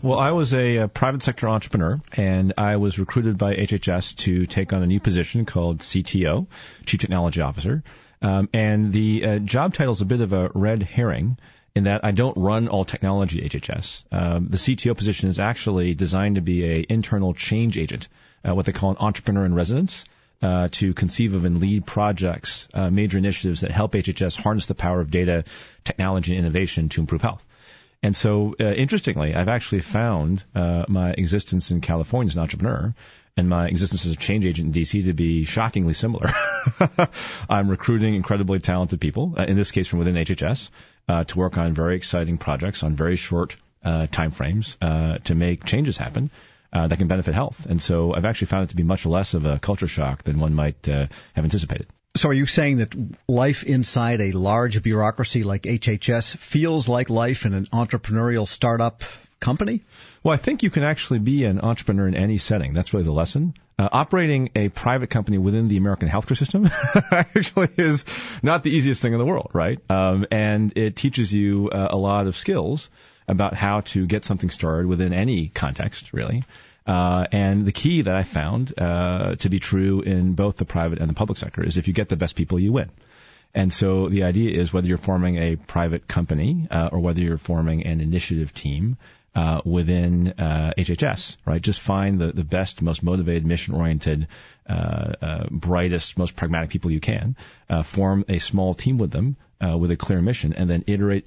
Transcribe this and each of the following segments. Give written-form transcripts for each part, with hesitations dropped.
Well, I was a private sector entrepreneur, and I was recruited by HHS to take on a new position called CTO, Chief Technology Officer. And the job title is a bit of a red herring in that I don't run all technology at HHS. The CTO position is actually designed to be an internal change agent, what they call an entrepreneur in residence, to conceive of and lead projects, major initiatives that help HHS harness the power of data, technology, and innovation to improve health. And so, interestingly, I've actually found my existence in California as an entrepreneur and my existence as a change agent in D.C. to be shockingly similar. I'm recruiting incredibly talented people, in this case from within HHS, to work on very exciting projects on very short time frames to make changes happen that can benefit health. And so I've actually found it to be much less of a culture shock than one might have anticipated. So are you saying that life inside a large bureaucracy like HHS feels like life in an entrepreneurial startup company? Well, I think you can actually be an entrepreneur in any setting. That's really the lesson. Operating a private company within the American healthcare system actually is not the easiest thing in the world, right? And it teaches you a lot of skills about how to get something started within any context, really. And the key that I found to be true in both the private and the public sector is if you get the best people, you win. And so the idea is whether you're forming a private company or whether you're forming an initiative team within HHS, right? Just find the best, most motivated, mission-oriented, brightest, most pragmatic people you can, form a small team with them with a clear mission, and then iterate,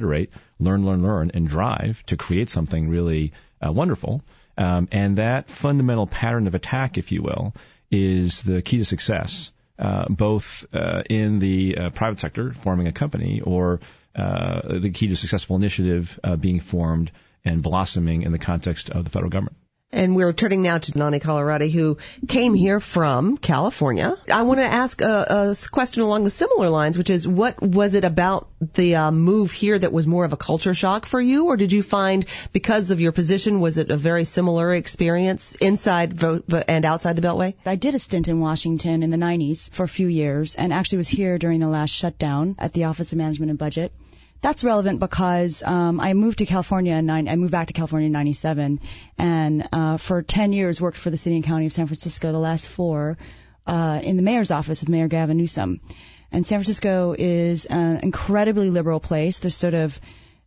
learn, and drive to create something really wonderful. And that fundamental pattern of attack, if you will, is the key to success, both in the private sector, forming a company, or the key to successful initiative being formed and blossoming in the context of the federal government. And we're turning now to Nani Colorati, who came here from California. I want to ask a question along the similar lines, which is, what was it about the move here that was more of a culture shock for you? Or did you find, because of your position, was it a very similar experience inside and outside the Beltway? I did a stint in Washington in the 90s for a few years, and actually was here during the last shutdown at the Office of Management and Budget. That's relevant because I moved to California I moved back to California in 97, and for 10 years worked for the City and County of San Francisco, the last 4 in the mayor's office with Mayor Gavin Newsom. And San Francisco is an incredibly liberal place. There's sort of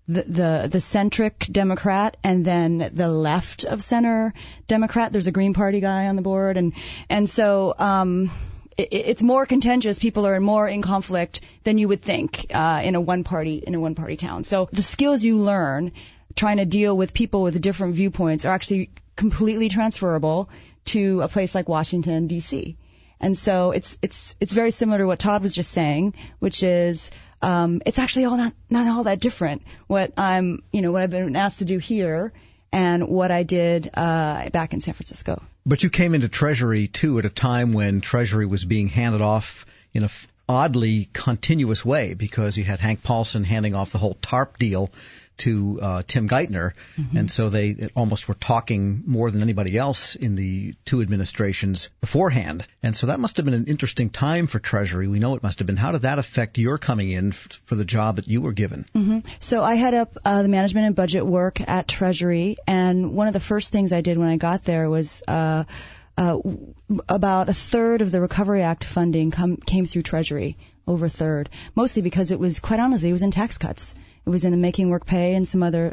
the centric Democrat and then the left of center Democrat. There's a Green Party guy on the board, and so it's more contentious. People are more in conflict than you would think in a one party town. So the skills you learn trying to deal with people with different viewpoints are actually completely transferable to a place like Washington, D.C. And so it's very similar to what Todd was just saying, which is it's actually not all that different what I've been asked to do here and what I did back in San Francisco. But you came into Treasury, too, at a time when Treasury was being handed off in a oddly continuous way, because you had Hank Paulson handing off the whole TARP deal to Tim Geithner, and so they almost were talking more than anybody else in the 2 administrations beforehand. And so that must have been an interesting time for Treasury. We know it must have been. How did that affect your coming in for the job that you were given? So I head up the management and budget work at Treasury, and one of the first things I did when I got there was about a third of the Recovery Act funding came through Treasury, over a third, mostly because it was, quite honestly, it was in tax cuts. It was in the Making Work Pay and some other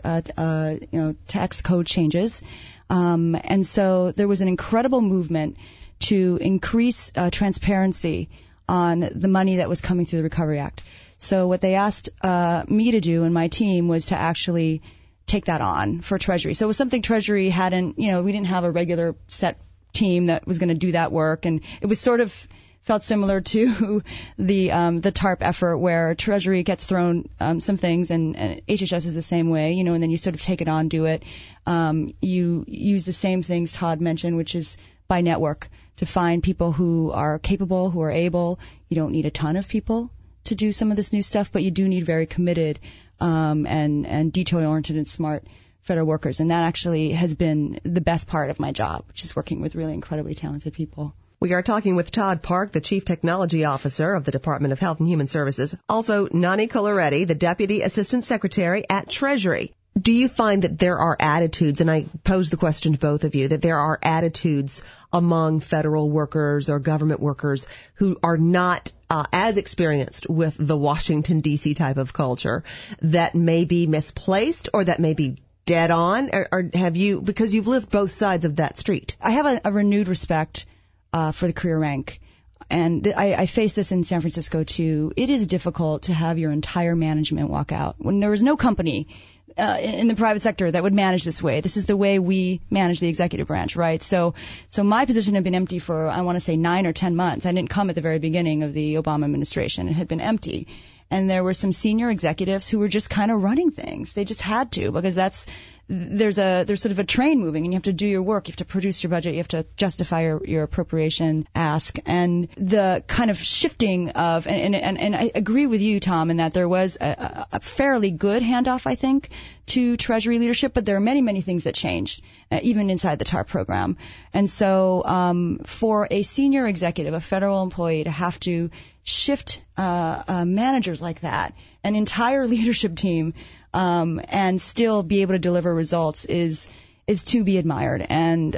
tax code changes. And so there was an incredible movement to increase transparency on the money that was coming through the Recovery Act. So what they asked me to do and my team was to actually take that on for Treasury. So it was something Treasury hadn't, we didn't have a regular set team that was going to do that work, and it was sort of felt similar to the TARP effort, where Treasury gets thrown some things, and HHS is the same way, and then you sort of take it on, do it. You use the same things Todd mentioned, which is by network, to find people who are capable, who are able. You don't need a ton of people to do some of this new stuff, but you do need very committed and detail-oriented and smart federal workers. And that actually has been the best part of my job, which is working with really incredibly talented people. We are talking with Todd Park, the Chief Technology Officer of the Department of Health and Human Services. Also, Nani Colorati, the Deputy Assistant Secretary at Treasury. Do you find that there are attitudes, and I pose the question to both of you, that there are attitudes among federal workers or government workers who are not as experienced with the Washington, D.C. type of culture that may be misplaced or that may be dead on? Or have you, because you've lived both sides of that street? I have a renewed respect for the career rank. And I face this in San Francisco, too. It is difficult to have your entire management walk out. When there was no company in the private sector that would manage this way. This is the way we manage the executive branch, right? So my position had been empty for, I want to say, 9 or 10 months. I didn't come at the very beginning of the Obama administration. It had been empty. And there were some senior executives who were just kind of running things. They just had to, because there's sort of a train moving, and you have to do your work. You have to produce your budget. You have to justify your appropriation ask. And the kind of shifting of, and I agree with you, Tom, in that there was a fairly good handoff, I think, to Treasury leadership, but there are many, many things that changed, even inside the TARP program. And so for a senior executive, a federal employee, to have to shift managers like that, an entire leadership team, and still be able to deliver results is to be admired. And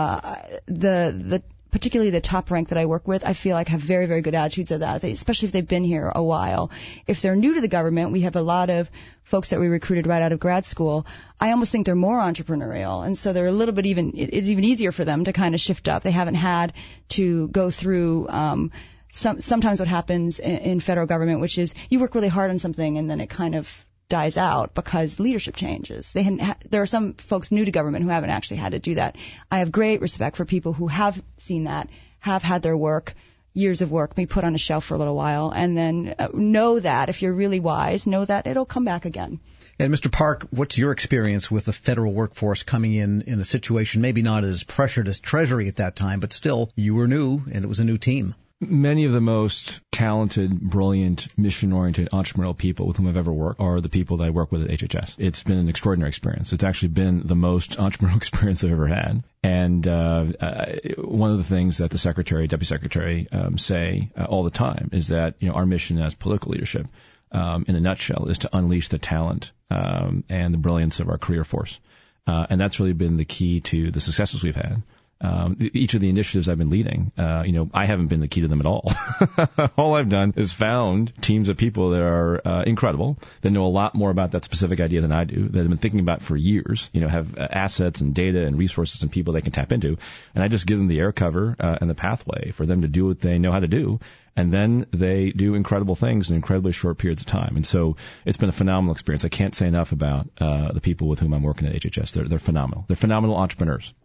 the particularly the top rank that I work with, I feel like have very, very good attitudes of that, especially if they've been here a while. If they're new to the government, we have a lot of folks that we recruited right out of grad school. I almost think they're more entrepreneurial, and so they're a little bit it's even easier for them to kind of shift up. They haven't had to go through sometimes what happens in federal government, which is you work really hard on something and then it kind of dies out because leadership changes. There are some folks new to government who haven't actually had to do that. I have great respect for people who have seen that, have had their work, years of work, be put on a shelf for a little while, and then know that, if you're really wise, know that it'll come back again. And Mr. Park, what's your experience with the federal workforce coming in a situation maybe not as pressured as Treasury at that time, but still you were new and it was a new team? Many of the most talented, brilliant, mission-oriented, entrepreneurial people with whom I've ever worked are the people that I work with at HHS. It's been an extraordinary experience. It's actually been the most entrepreneurial experience I've ever had. And one of the things that the secretary, deputy secretary say all the time is that, our mission as political leadership, in a nutshell, is to unleash the talent and the brilliance of our career force. And that's really been the key to the successes we've had. Each of the initiatives I've been leading, I haven't been the key to them at all. All I've done is found teams of people that are incredible, that know a lot more about that specific idea than I do, that have been thinking about it for years, have assets and data and resources and people they can tap into. And I just give them the air cover and the pathway for them to do what they know how to do. And then they do incredible things in incredibly short periods of time. And so it's been a phenomenal experience. I can't say enough about the people with whom I'm working at HHS. They're phenomenal. They're phenomenal entrepreneurs.